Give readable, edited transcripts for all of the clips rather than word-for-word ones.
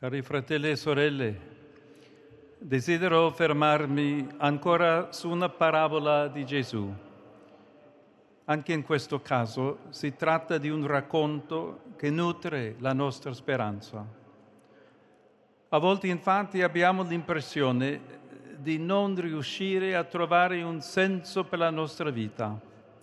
Cari fratelli e sorelle, desidero fermarmi ancora su una parabola di Gesù. Anche in questo caso si tratta di un racconto che nutre la nostra speranza. A volte infatti abbiamo l'impressione di non riuscire a trovare un senso per la nostra vita.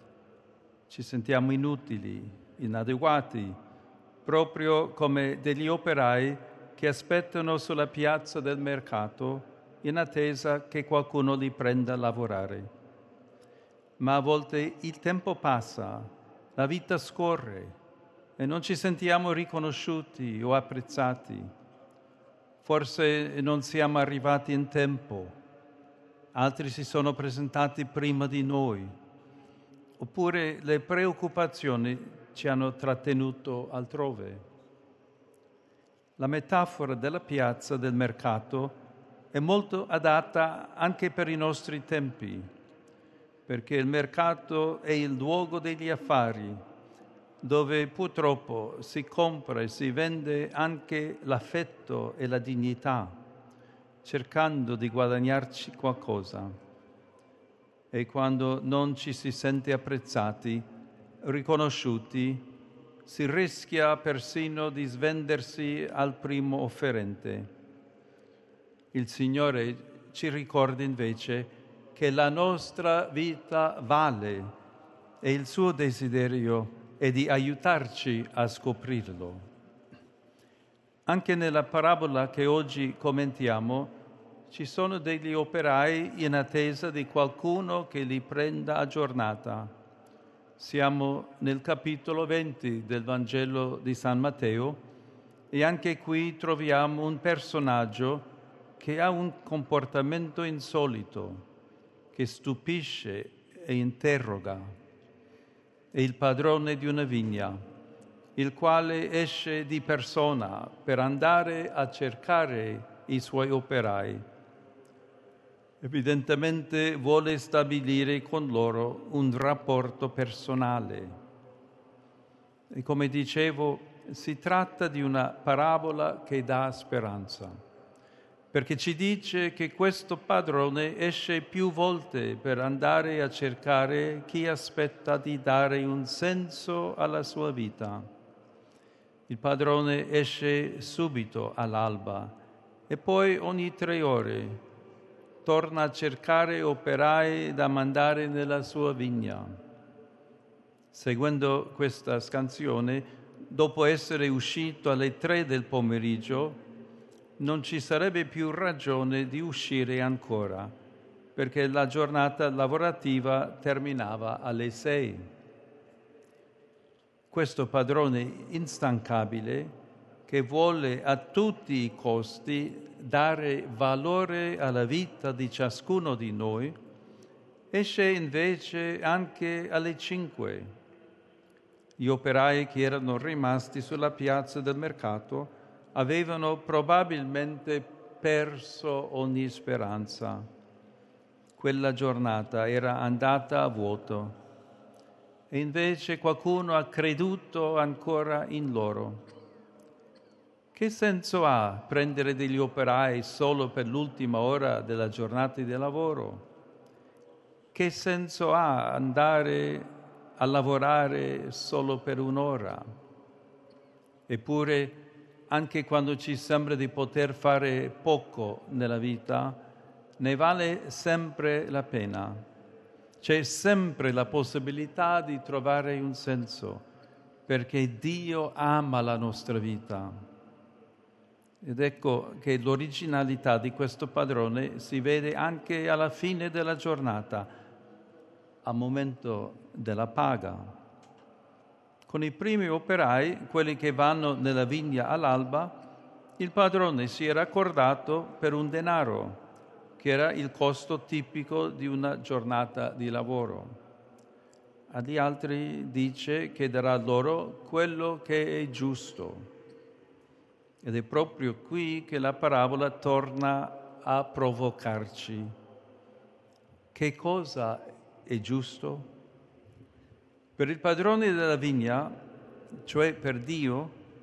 Ci sentiamo inutili, inadeguati, proprio come degli operai che aspettano sulla piazza del mercato in attesa che qualcuno li prenda a lavorare. Ma a volte il tempo passa, la vita scorre e non ci sentiamo riconosciuti o apprezzati. Forse non siamo arrivati in tempo, altri si sono presentati prima di noi, oppure le preoccupazioni ci hanno trattenuto altrove. La metafora della piazza del mercato è molto adatta anche per i nostri tempi, perché il mercato è il luogo degli affari, dove purtroppo si compra e si vende anche l'affetto e la dignità, cercando di guadagnarci qualcosa. E quando non ci si sente apprezzati, riconosciuti, si rischia persino di svendersi al primo offerente. Il Signore ci ricorda invece che la nostra vita vale e il suo desiderio è di aiutarci a scoprirlo. Anche nella parabola che oggi commentiamo ci sono degli operai in attesa di qualcuno che li prenda a giornata. Siamo nel capitolo 20 del Vangelo di San Matteo e anche qui troviamo un personaggio che ha un comportamento insolito, che stupisce e interroga. È il padrone di una vigna, il quale esce di persona per andare a cercare i suoi operai. Evidentemente vuole stabilire con loro un rapporto personale. E come dicevo, si tratta di una parabola che dà speranza, perché ci dice che questo padrone esce più volte per andare a cercare chi aspetta di dare un senso alla sua vita. Il padrone esce subito all'alba e poi ogni 3 ore torna a cercare operai da mandare nella sua vigna. Seguendo questa scansione, dopo essere uscito alle 3 del pomeriggio, non ci sarebbe più ragione di uscire ancora, perché la giornata lavorativa terminava alle 6. Questo padrone instancabile, che vuole a tutti i costi dare valore alla vita di ciascuno di noi, esce invece anche alle 5. Gli operai che erano rimasti sulla piazza del mercato avevano probabilmente perso ogni speranza. Quella giornata era andata a vuoto e invece qualcuno ha creduto ancora in loro. Che senso ha prendere degli operai solo per l'ultima ora della giornata di lavoro? Che senso ha andare a lavorare solo per un'ora? Eppure, anche quando ci sembra di poter fare poco nella vita, ne vale sempre la pena. C'è sempre la possibilità di trovare un senso, perché Dio ama la nostra vita. Ed ecco che l'originalità di questo padrone si vede anche alla fine della giornata, al momento della paga. Con i primi operai, quelli che vanno nella vigna all'alba, il padrone si era accordato per un denaro, che era il costo tipico di una giornata di lavoro. Agli altri dice che darà loro quello che è giusto. Ed è proprio qui che la parabola torna a provocarci. Che cosa è giusto? Per il padrone della vigna, cioè per Dio,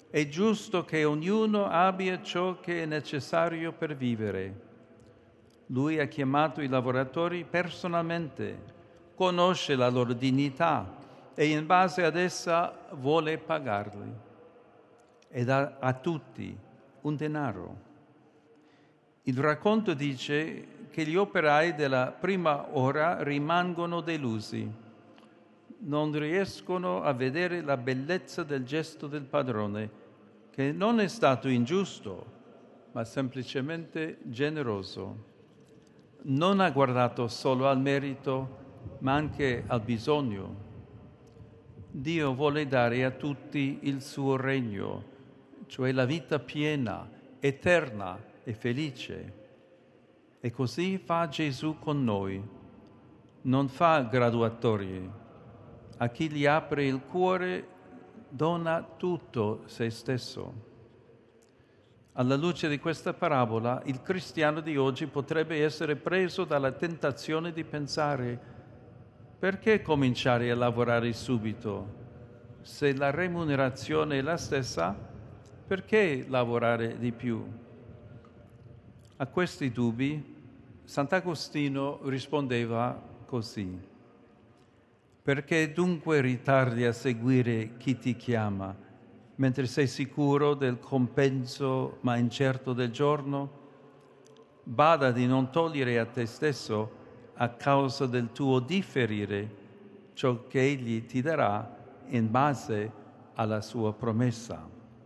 È giusto che ognuno abbia ciò che è necessario per vivere. Lui ha chiamato i lavoratori personalmente, conosce la loro dignità e in base ad essa vuole pagarli. E dà a tutti un denaro. Il racconto dice che gli operai della prima ora rimangono delusi. Non riescono a vedere la bellezza del gesto del padrone, che non è stato ingiusto, ma semplicemente generoso. Non ha guardato solo al merito, ma anche al bisogno. Dio vuole dare a tutti il suo regno, cioè la vita piena, eterna e felice. E così fa Gesù con noi. Non fa graduatorie. A chi gli apre il cuore dona tutto se stesso. Alla luce di questa parabola, il cristiano di oggi potrebbe essere preso dalla tentazione di pensare: perché cominciare a lavorare subito? Se la remunerazione è la stessa, perché lavorare di più? A questi dubbi, Sant'Agostino rispondeva così: perché dunque ritardi a seguire chi ti chiama, mentre sei sicuro del compenso ma incerto del giorno? Bada di non togliere a te stesso, a causa del tuo differire, ciò che Egli ti darà in base alla sua promessa.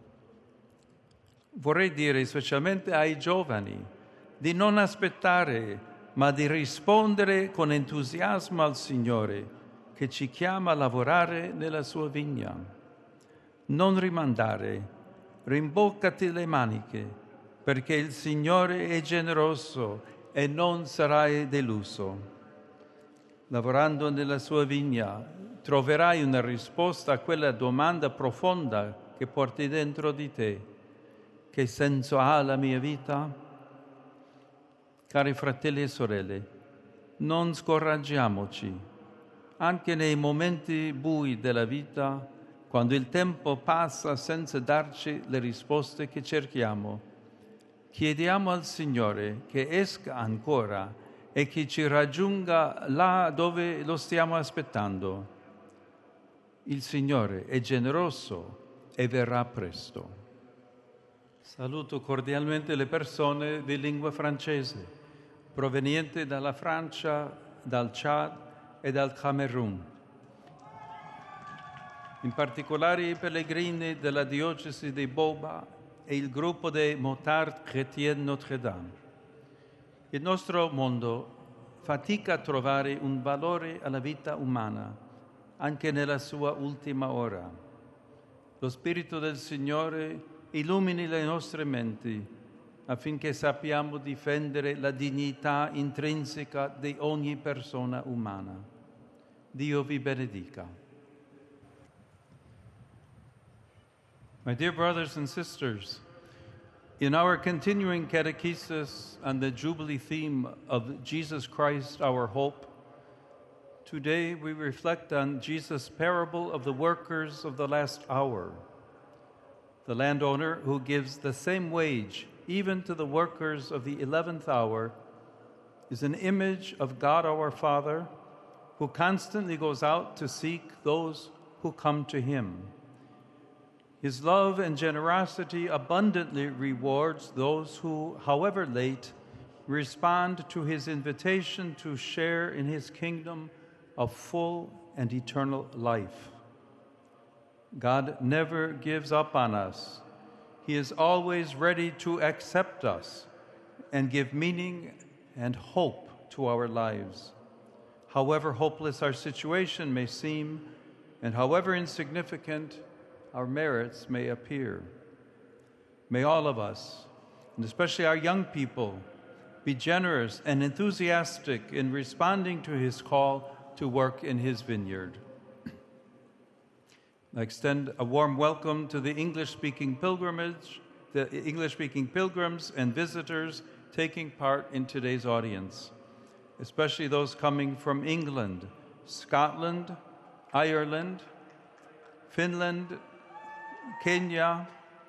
Vorrei dire specialmente ai giovani di non aspettare, ma di rispondere con entusiasmo al Signore, che ci chiama a lavorare nella sua vigna. Non rimandare, rimboccati le maniche, perché il Signore è generoso e non sarai deluso. Lavorando nella sua vigna troverai una risposta a quella domanda profonda che porti dentro di te: che senso ha la mia vita? Cari fratelli e sorelle, non scoraggiamoci. Anche nei momenti bui della vita, quando il tempo passa senza darci le risposte che cerchiamo, chiediamo al Signore che esca ancora e che ci raggiunga là dove lo stiamo aspettando. Il Signore è generoso e verrà presto. Saluto cordialmente le persone di lingua francese, provenienti dalla Francia, dal Chad e dal Camerun. In particolare i pellegrini della diocesi di Boba e il gruppo dei Motards Chrétiens Notre-Dame. Il nostro mondo fatica a trovare un valore alla vita umana, anche nella sua ultima ora. Lo Spirito del Signore illumini le nostre menti affinché sappiamo difendere la dignità intrinseca di ogni persona umana. Dio vi benedica. My dear brothers and sisters, in our continuing catechesis on the Jubilee theme of Jesus Christ, our hope, today we reflect on Jesus' parable of the workers of the last hour. The landowner who gives the same wage even to the workers of the 11th hour is an image of God our Father, who constantly goes out to seek those who come to him. His love and generosity abundantly rewards those who, however late, respond to his invitation to share in his kingdom of full and eternal life. God never gives up on us. He is always ready to accept us and give meaning and hope to our lives. However hopeless our situation may seem, and however insignificant our merits may appear. May all of us, and especially our young people, be generous and enthusiastic in responding to his call to work in his vineyard. I extend a warm welcome to the English-speaking pilgrims and visitors taking part in today's audience, especially those coming from England, Scotland, Ireland, Finland, Kenya,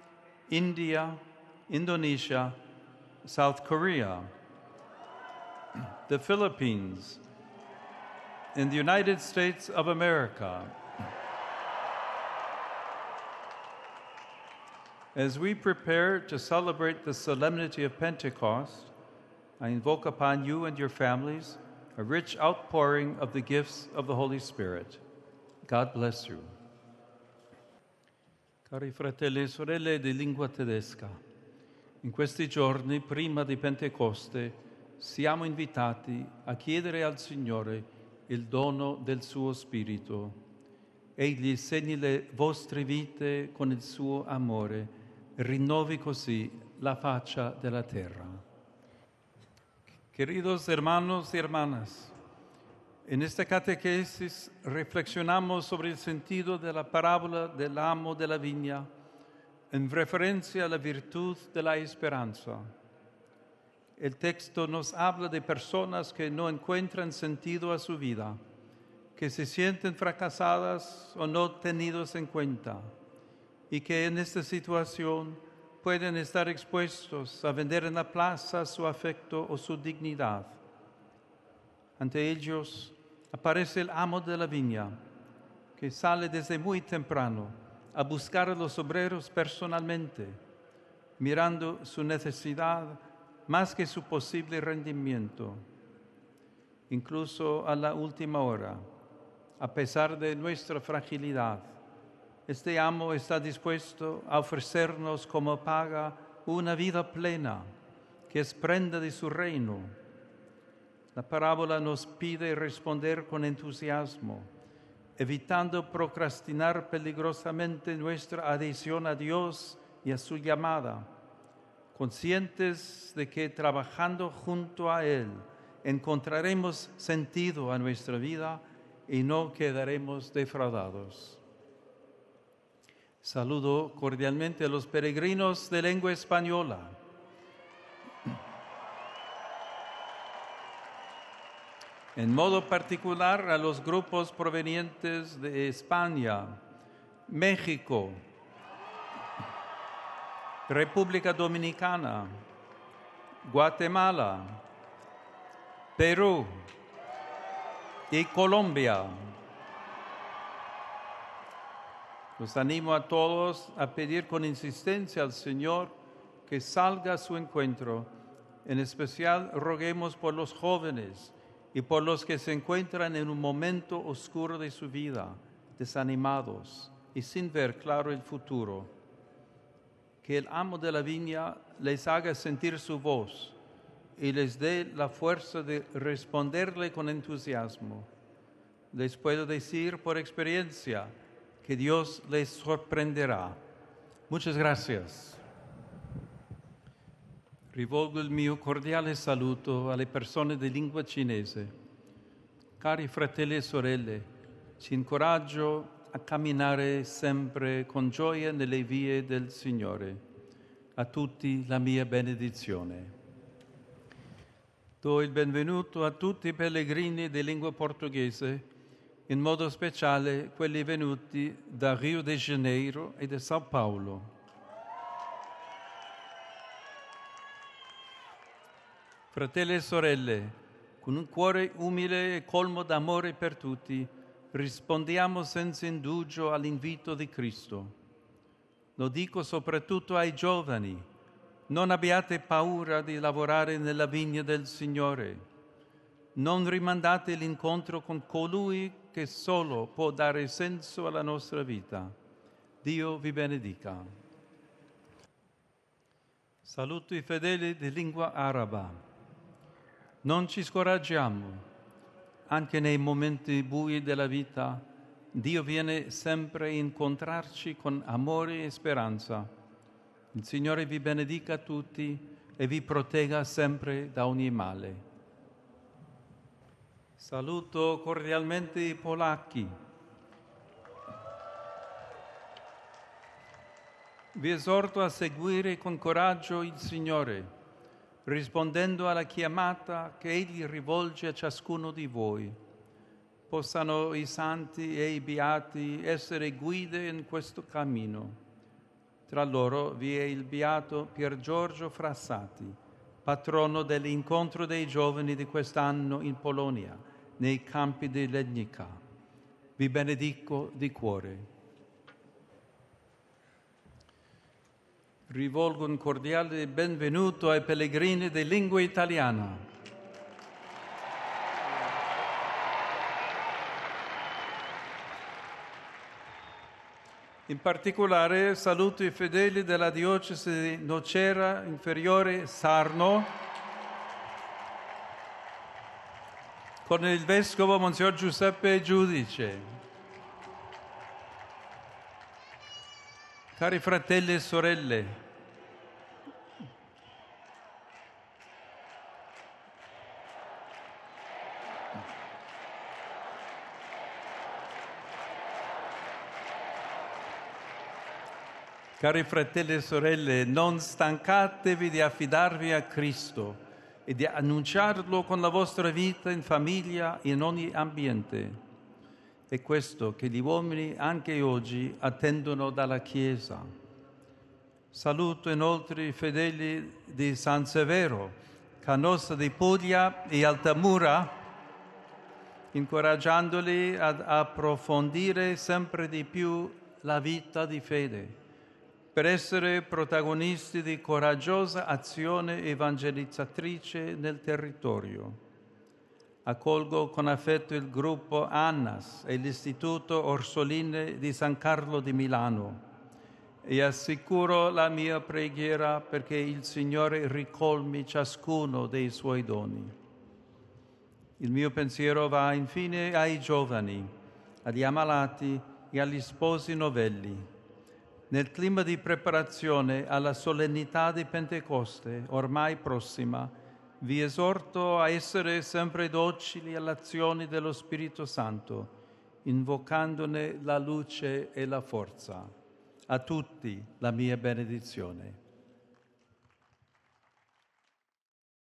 India, Indonesia, South Korea, the Philippines, and the United States of America. As we prepare to celebrate the solemnity of Pentecost, I invoke upon you and your families a rich outpouring of the gifts of the Holy Spirit. God bless you. Cari fratelli e sorelle di lingua tedesca, in questi giorni, prima di Pentecoste, siamo invitati a chiedere al Signore il dono del suo Spirito. Egli segni le vostre vite con il suo amore, rinnovi così la faccia della terra. Queridos hermanos y hermanas, en esta catequesis reflexionamos sobre el sentido de la parábola del amo de la viña en referencia a la virtud de la esperanza. El texto nos habla de personas que no encuentran sentido a su vida, que se sienten fracasadas o no tenidos en cuenta, y que en esta situación pueden estar expuestos a vender en la plaza su afecto o su dignidad. Ante ellos aparece el amo de la viña, que sale desde muy temprano a buscar a los obreros personalmente, mirando su necesidad más que su posible rendimiento. Incluso a la última hora, a pesar de nuestra fragilidad, este amo está dispuesto a ofrecernos como paga una vida plena, que es prenda de su reino. La parábola nos pide responder con entusiasmo, evitando procrastinar peligrosamente nuestra adhesión a Dios y a su llamada, conscientes de que trabajando junto a Él encontraremos sentido a nuestra vida y no quedaremos defraudados. Saludo cordialmente a los peregrinos de lengua española. En modo particular a los grupos provenientes de España, México, República Dominicana, Guatemala, Perú y Colombia. Los animo a todos a pedir con insistencia al Señor que salga a su encuentro. En especial, roguemos por los jóvenes y por los que se encuentran en un momento oscuro de su vida, desanimados y sin ver claro el futuro. Que el amo de la viña les haga sentir su voz y les dé la fuerza de responderle con entusiasmo. Les puedo decir por experiencia que Dios les sorprenderà. Muchas gracias. Rivolgo il mio cordiale saluto alle persone di lingua cinese. Cari fratelli e sorelle, ci incoraggio a camminare sempre con gioia nelle vie del Signore. A tutti la mia benedizione. Do il benvenuto a tutti i pellegrini di lingua portoghese, in modo speciale quelli venuti da Rio de Janeiro e da São Paulo. Fratelli e sorelle, con un cuore umile e colmo d'amore per tutti, rispondiamo senza indugio all'invito di Cristo. Lo dico soprattutto ai giovani: non abbiate paura di lavorare nella vigna del Signore. Non rimandate l'incontro con colui che solo può dare senso alla nostra vita. Dio vi benedica. Saluto i fedeli di lingua araba. Non ci scoraggiamo. Anche nei momenti bui della vita, Dio viene sempre a incontrarci con amore e speranza. Il Signore vi benedica tutti e vi protegga sempre da ogni male. Saluto cordialmente i polacchi. Vi esorto a seguire con coraggio il Signore, rispondendo alla chiamata che Egli rivolge a ciascuno di voi. Possano i santi e i beati essere guide in questo cammino. Tra loro vi è il beato Pier Giorgio Frassati, patrono dell'incontro dei giovani di quest'anno in Polonia, nei campi di Legnica. Vi benedico di cuore. Rivolgo un cordiale benvenuto ai pellegrini di lingua italiana. In particolare saluto i fedeli della diocesi di Nocera Inferiore Sarno con il vescovo Monsignor Giuseppe Giudice. Cari fratelli e sorelle, non stancatevi di affidarvi a Cristo e di annunciarlo con la vostra vita in famiglia e in ogni ambiente. È questo che gli uomini anche oggi attendono dalla Chiesa. Saluto inoltre i fedeli di San Severo, Canossa di Puglia e Altamura, incoraggiandoli ad approfondire sempre di più la vita di fede, per essere protagonisti di coraggiosa azione evangelizzatrice nel territorio. Accolgo con affetto il gruppo ANNAS e l'Istituto Orsoline di San Carlo di Milano e assicuro la mia preghiera perché il Signore ricolmi ciascuno dei suoi doni. Il mio pensiero va infine ai giovani, agli ammalati e agli sposi novelli. Nel clima di preparazione alla solennità di Pentecoste, ormai prossima, vi esorto a essere sempre docili alle azioni dello Spirito Santo, invocandone la luce e la forza. A tutti la mia benedizione.